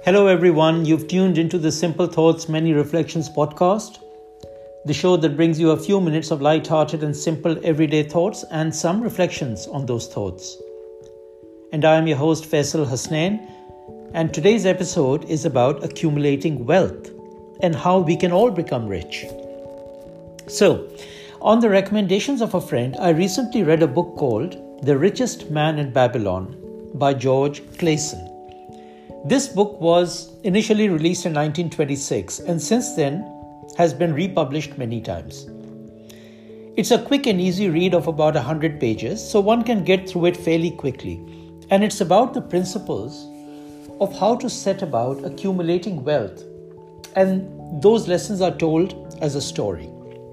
Hello everyone, you've tuned into the Simple Thoughts, Many Reflections podcast, the show that brings you a few minutes of light-hearted and simple everyday thoughts and some reflections on those thoughts. And I am your host Faisal Hasnain, and today's episode is about accumulating wealth and how we can all become rich. So, on the recommendations of a friend, I recently read a book called The Richest Man in Babylon by George Clason. This book was initially released in 1926 and since then has been republished many times. It's a quick and easy read of about 100 pages, so one can get through it fairly quickly. And it's about the principles of how to set about accumulating wealth. And those lessons are told as a story.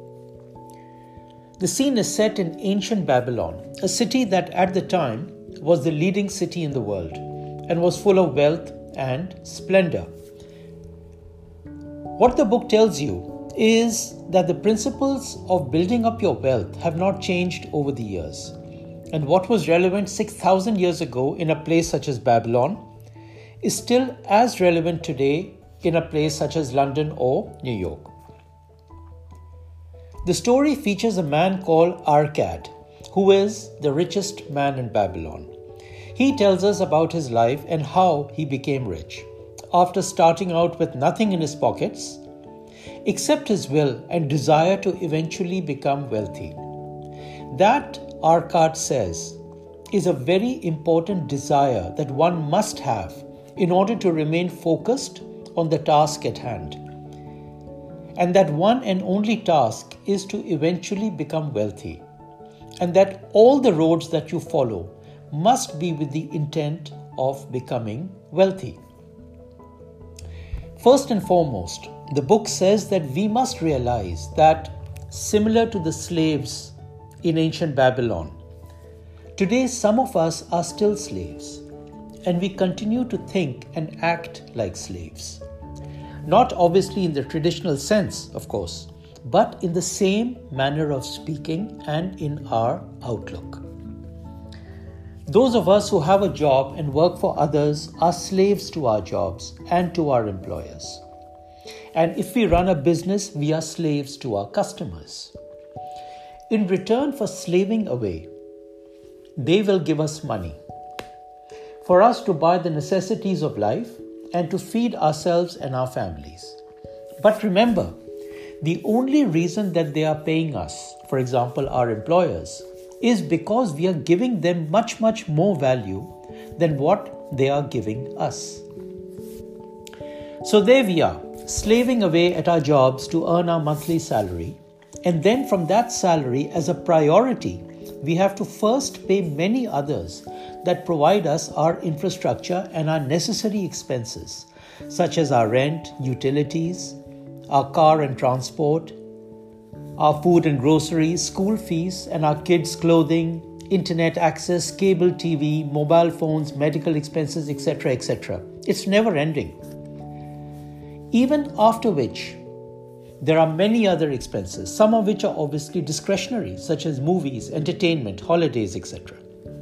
The scene is set in ancient Babylon, a city that at the time was the leading city in the world and was full of wealth and splendor. What the book tells you is that the principles of building up your wealth have not changed over the years. And what was relevant 6,000 years ago in a place such as Babylon is still as relevant today in a place such as London or New York. The story features a man called Arkad, who is the richest man in Babylon. He tells us about his life and how he became rich, after starting out with nothing in his pockets, except his will and desire to eventually become wealthy. That, Arkad says, is a very important desire that one must have in order to remain focused on the task at hand. And that one and only task is to eventually become wealthy. And that all the roads that you follow must be with the intent of becoming wealthy. First and foremost, the book says that we must realize that, similar to the slaves in ancient Babylon, today some of us are still slaves, and we continue to think and act like slaves. Not obviously in the traditional sense, of course, but in the same manner of speaking and in our outlook. Those of us who have a job and work for others are slaves to our jobs and to our employers. And if we run a business, we are slaves to our customers. In return for slaving away, they will give us money for us to buy the necessities of life and to feed ourselves and our families. But remember, the only reason that they are paying us, for example, our employers, is because we are giving them much more value than what they are giving us. So there we are, slaving away at our jobs to earn our monthly salary, and then from that salary as a priority, we have to first pay many others that provide us our infrastructure and our necessary expenses, such as our rent, utilities, our car and transport, our food and groceries, school fees, and our kids' clothing, internet access, cable TV, mobile phones, medical expenses, etc., etc. It's never ending. Even after which, there are many other expenses, some of which are obviously discretionary, such as movies, entertainment, holidays, etc.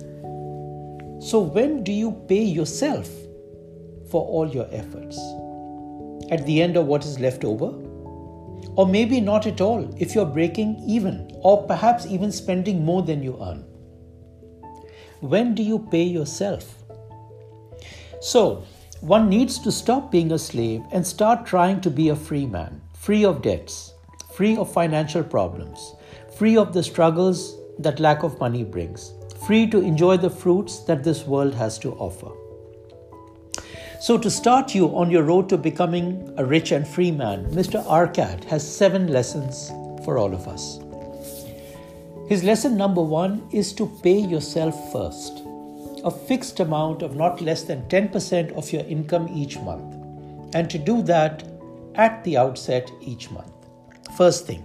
So when do you pay yourself for all your efforts? At the end of what is left over? Or maybe not at all if you're breaking even, or perhaps even spending more than you earn. When do you pay yourself? So, one needs to stop being a slave and start trying to be a free man, free of debts, free of financial problems, free of the struggles that lack of money brings, free to enjoy the fruits that this world has to offer. So to start you on your road to becoming a rich and free man, Mr. Arkad has 7 lessons for all of us. His lesson number 1 is to pay yourself first, a fixed amount of not less than 10% of your income each month, and to do that at the outset each month. First thing,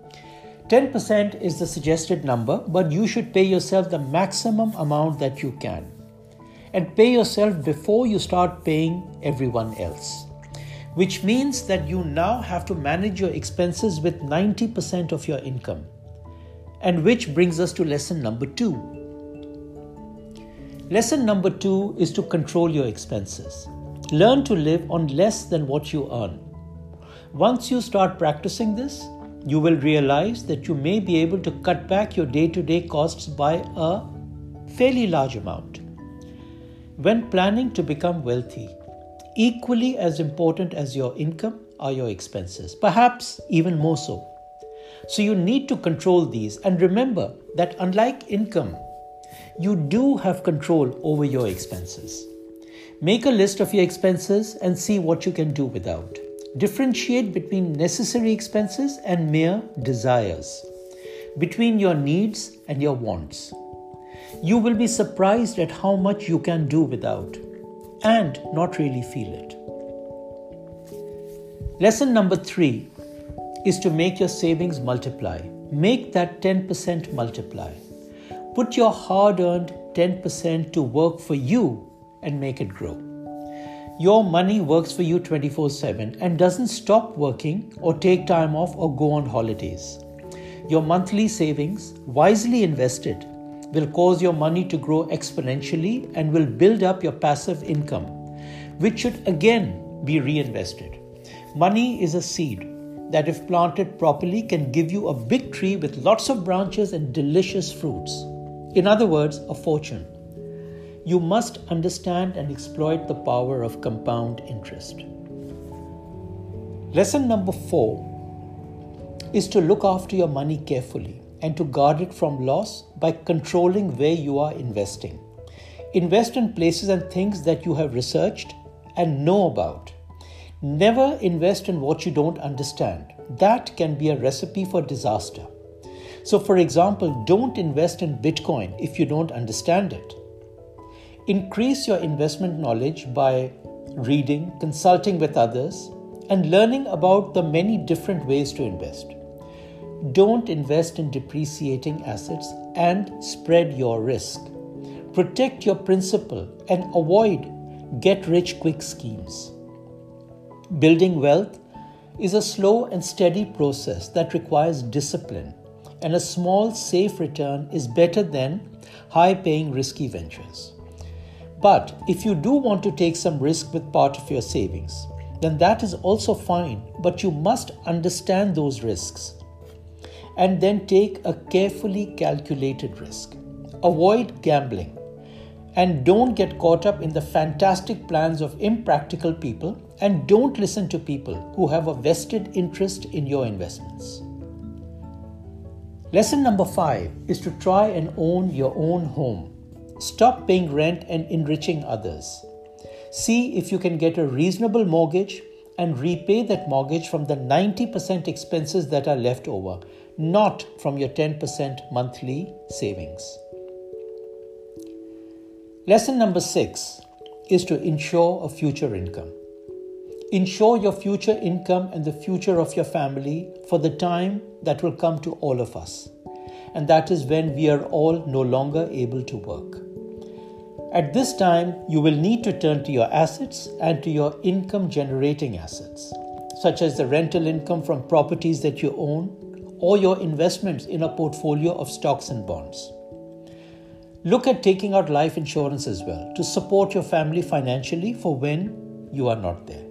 10% is the suggested number, but you should pay yourself the maximum amount that you can. And pay yourself before you start paying everyone else. Which means that you now have to manage your expenses with 90% of your income. And which brings us to lesson number 2. Lesson number 2 is to control your expenses. Learn to live on less than what you earn. Once you start practicing this, you will realize that you may be able to cut back your day-to-day costs by a fairly large amount. When planning to become wealthy, equally as important as your income are your expenses, perhaps even more so. So you need to control these, and remember that unlike income, you do have control over your expenses. Make a list of your expenses and see what you can do without. Differentiate between necessary expenses and mere desires, between your needs and your wants. You will be surprised at how much you can do without and not really feel it. Lesson number 3 is to make your savings multiply. Make that 10% multiply. Put your hard-earned 10% to work for you and make it grow. Your money works for you 24/7 and doesn't stop working or take time off or go on holidays. Your monthly savings, wisely invested, will cause your money to grow exponentially and will build up your passive income, which should again be reinvested. Money is a seed that, if planted properly, can give you a big tree with lots of branches and delicious fruits. In other words, a fortune. You must understand and exploit the power of compound interest. Lesson number 4 is to look after your money carefully and to guard it from loss by controlling where you are investing. Invest in places and things that you have researched and know about. Never invest in what you don't understand. That can be a recipe for disaster. So, for example, don't invest in Bitcoin if you don't understand it. Increase your investment knowledge by reading, consulting with others, and learning about the many different ways to invest. Don't invest in depreciating assets and spread your risk. Protect your principal and avoid get-rich-quick schemes. Building wealth is a slow and steady process that requires discipline, and a small, safe return is better than high-paying, risky ventures. But if you do want to take some risk with part of your savings, then that is also fine, but you must understand those risks and then take a carefully calculated risk. Avoid gambling and don't get caught up in the fantastic plans of impractical people, and don't listen to people who have a vested interest in your investments. Lesson number 5 is to try and own your own home. Stop paying rent and enriching others. See if you can get a reasonable mortgage and repay that mortgage from the 90% expenses that are left over, not from your 10% monthly savings. Lesson number 6 is to ensure a future income. Ensure your future income and the future of your family for the time that will come to all of us. And that is when we are all no longer able to work. At this time, you will need to turn to your assets and to your income-generating assets, such as the rental income from properties that you own or your investments in a portfolio of stocks and bonds. Look at taking out life insurance as well to support your family financially for when you are not there.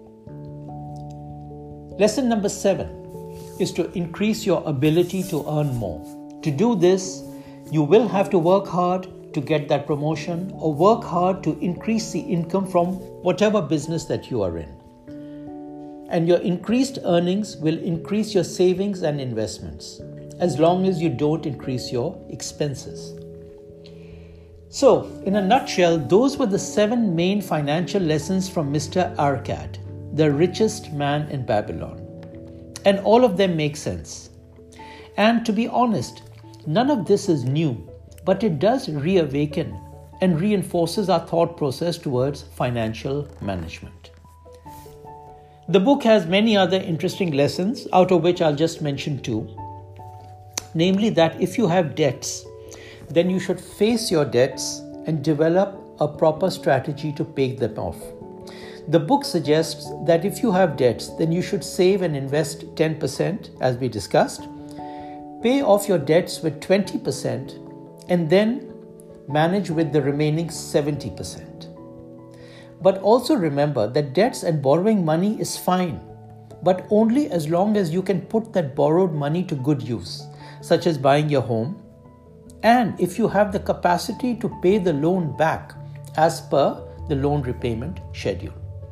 Lesson number 7 is to increase your ability to earn more. To do this, you will have to work hard to get that promotion or work hard to increase the income from whatever business that you are in. And your increased earnings will increase your savings and investments as long as you don't increase your expenses. So, in a nutshell, those were the 7 main financial lessons from Mr. Arkad, the richest man in Babylon. And all of them make sense. And to be honest, none of this is new, but it does reawaken and reinforces our thought process towards financial management. The book has many other interesting lessons, out of which I'll just mention 2. Namely that if you have debts, then you should face your debts and develop a proper strategy to pay them off. The book suggests that if you have debts, then you should save and invest 10%, as we discussed, pay off your debts with 20%, and then manage with the remaining 70%. But also remember that debts and borrowing money is fine, but only as long as you can put that borrowed money to good use, such as buying your home, and if you have the capacity to pay the loan back as per the loan repayment schedule.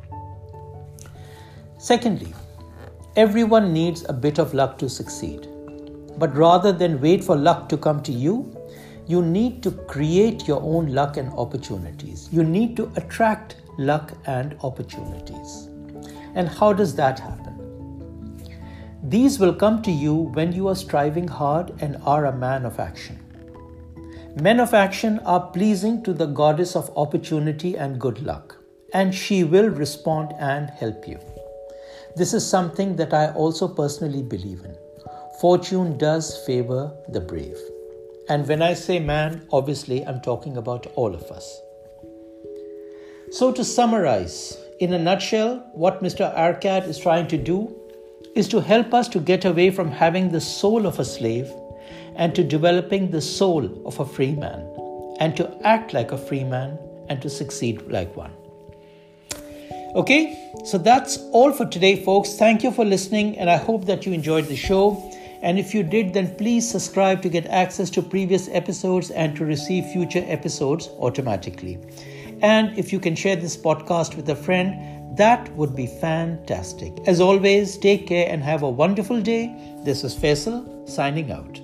Secondly, everyone needs a bit of luck to succeed. But rather than wait for luck to come to you, you need to create your own luck and opportunities. You need to attract luck and opportunities. And how does that happen? These will come to you when you are striving hard and are a man of action. Men of action are pleasing to the goddess of opportunity and good luck, and she will respond and help you. This is something that I also personally believe in. Fortune does favor the brave. And when I say man, obviously I'm talking about all of us. So to summarize, in a nutshell, what Mr. Arcad is trying to do is to help us to get away from having the soul of a slave and to developing the soul of a free man, and to act like a free man and to succeed like one. Okay, so that's all for today, folks. Thank you for listening, and I hope that you enjoyed the show. And if you did, then please subscribe to get access to previous episodes and to receive future episodes automatically. And if you can share this podcast with a friend, that would be fantastic. As always, take care and have a wonderful day. This is Faisal signing out.